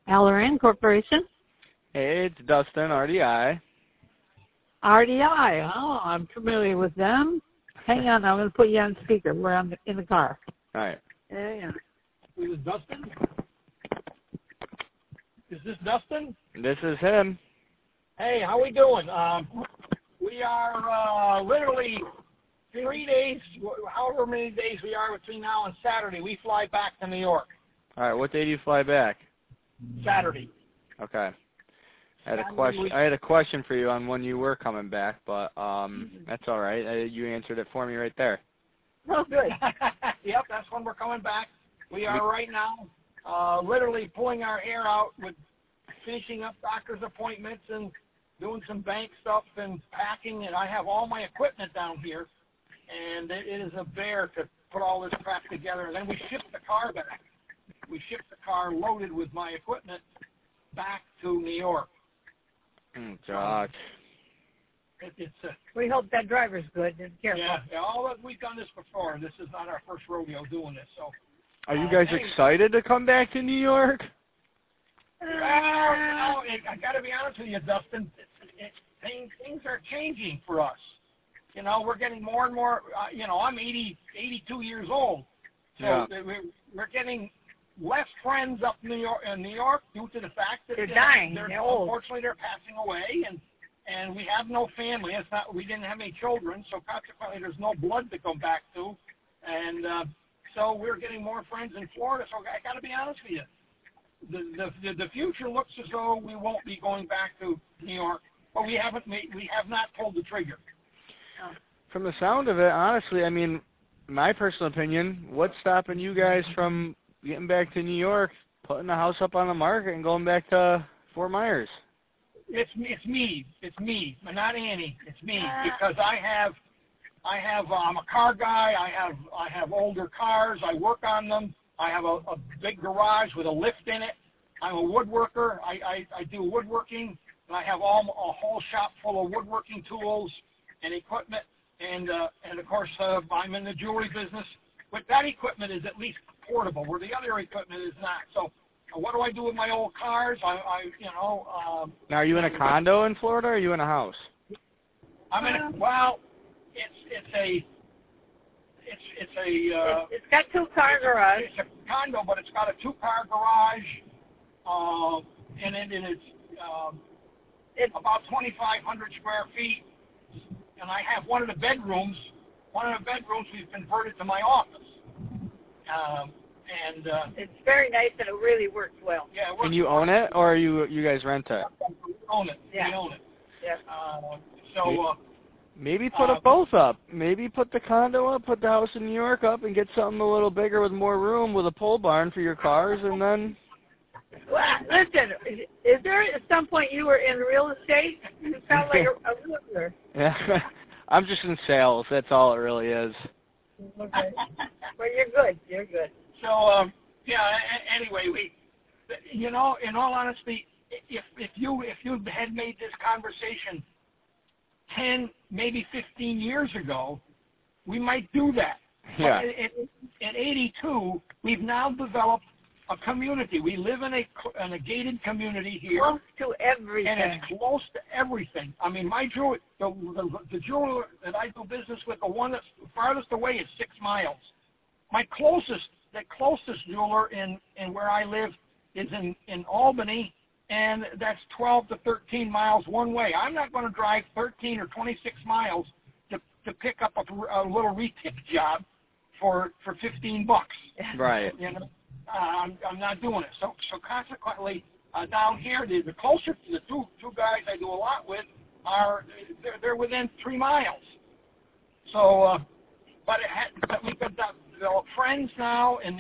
Alleran Corporation. Hey, it's Dustin, RDI. RDI. Oh, I'm familiar with them. Hang on, I'm going to put you on speaker. We're in the car. All right. Yeah. Is this Dustin? Is this Dustin? This is him. Hey, how we doing? We are literally 3 days, however many days we are between now and Saturday. We fly back to New York. All right, what day do you fly back? Saturday. Okay. I had a question for you on when you were coming back, but that's all right. You answered it for me right there. Oh, good. Yep, that's when we're coming back. We are right now literally pulling our hair out with finishing up doctor's appointments and doing some bank stuff and packing, and I have all my equipment down here, and it is a bear to put all this crap together. And then we ship the car back. We ship the car loaded with my equipment back to New York. Oh, God. We hope that driver's good and careful. Yeah, we've done this before. This is not our first rodeo doing this. So, are you guys excited to come back to New York? Well, I got to be honest with you, Dustin. Things are changing for us. We're getting more and more. I'm 82 years old, so we're getting less friends up in New York due to the fact that they're dying. They're old. Unfortunately, they're passing away, and we have no family. We didn't have any children, so consequently, there's no blood to come back to, and so we're getting more friends in Florida. So I got to be honest with you, the future looks as though we won't be going back to New York, but we have not pulled the trigger. From the sound of it, honestly, I mean, my personal opinion, what's stopping you guys from getting back to New York, putting the house up on the market, and going back to Fort Myers? It's me, not Annie. It's me, because I'm a car guy. I have older cars. I work on them. I have a big garage with a lift in it. I'm a woodworker. I do woodworking, and I have a whole shop full of woodworking tools and equipment. And of course, I'm in the jewelry business. But that equipment is at least portable, where the other equipment is not. So what do I do with my old cars? Now, are you in a condo in Florida, or are you in a house? I'm in a, well, it's got 2-car garage. It's a condo, but it's got a 2-car garage, and it's about 2,500 square feet. And I have one of the bedrooms we've converted to my office. It's very nice, and it really works well. Yeah, and you own it, or you guys rent it? We own it. Yeah. We own it. Yeah. Maybe put it both up. Maybe put the condo up, put the house in New York up, and get something a little bigger with more room, with a pole barn for your cars, and then... Well, listen, is there at some point you were in real estate? You sound like a realtor. Yeah, I'm just in sales. That's all it really is. Okay. Well, you're good. So, anyway, in all honesty, if you had made this conversation 10, maybe 15 years ago, we might do that. Yeah. But at 82, we've now developed a community. We live in a gated community here. Close to everything. And it's close to everything. I mean, my jewelry, the jeweler that I do business with, the one that's farthest away is 6 miles. The closest jeweler in where I live is in Albany, and that's 12 to 13 miles one way. I'm not going to drive 13 or 26 miles to pick up a little retip job for $15. Right. I'm not doing it. So consequently, down here, the closer to the two guys I do a lot with they're within 3 miles. So, but we've got developed friends now in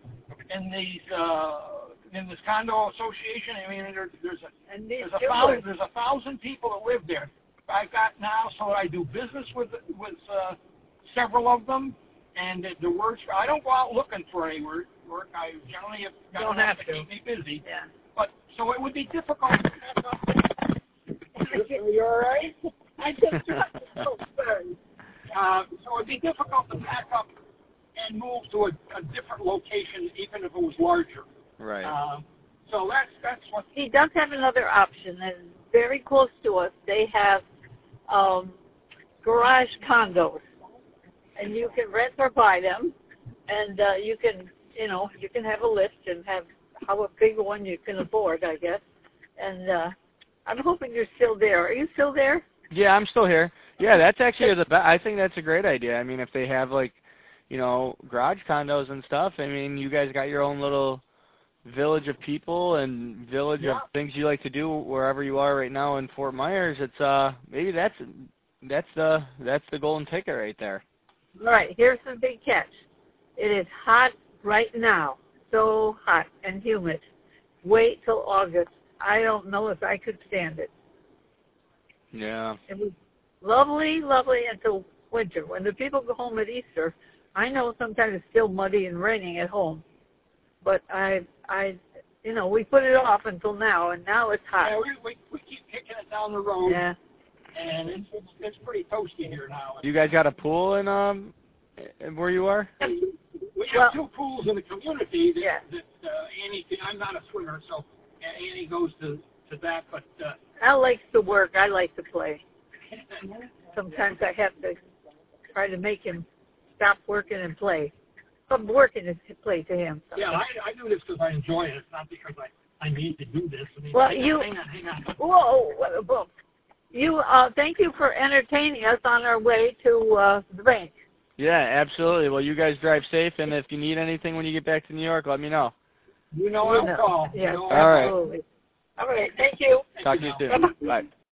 this condo association. I mean, there's 1,000 people that live there. I've got now, so I do business with several of them, and the words. I don't go out looking for any work. I generally have got enough to keep me busy. Yeah. But so it would be difficult to pack up. Are you all right? I just so sorry. So it'd be difficult to pack up and move to a different location, even if it was larger. Right. So that's what. He does have another option, and very close to us, they have garage condos, and you can rent or buy them, and you can have a list and have how big one you can afford, I guess. And I'm hoping you're still there. Are you still there? Yeah, I'm still here. Yeah, that's actually I think that's a great idea. I mean, if they have like, garage condos and stuff, I mean, you guys got your own little village of people and village of things you like to do wherever you are right now in Fort Myers. It's maybe that's the golden ticket right there. All right, here's the big catch. It is hot right now, so hot and humid. Wait till August. I don't know if I could stand it. Yeah. It was lovely, lovely until winter. When the people go home at Easter, I know sometimes it's still muddy and raining at home, but we put it off until now, and now it's hot. Yeah, we keep kicking it down the road. Yeah. And it's pretty toasty here now. You guys got a pool in where you are? We have two pools in the community that Annie. I'm not a swimmer, so Annie goes to that. But Al likes to work. I like to play. Sometimes I have to try to make him stop working and play. But working is to play to him. Sometimes. Yeah, I do this because I enjoy it. It's not because I need to do this. I mean, well, hang on. Whoa. Thank you for entertaining us on our way to the bank. Yeah, absolutely. Well, you guys drive safe, and if you need anything when you get back to New York, let me know. I'll call. Yeah, all right. absolutely. All right, thank you. Talk to you soon. Bye.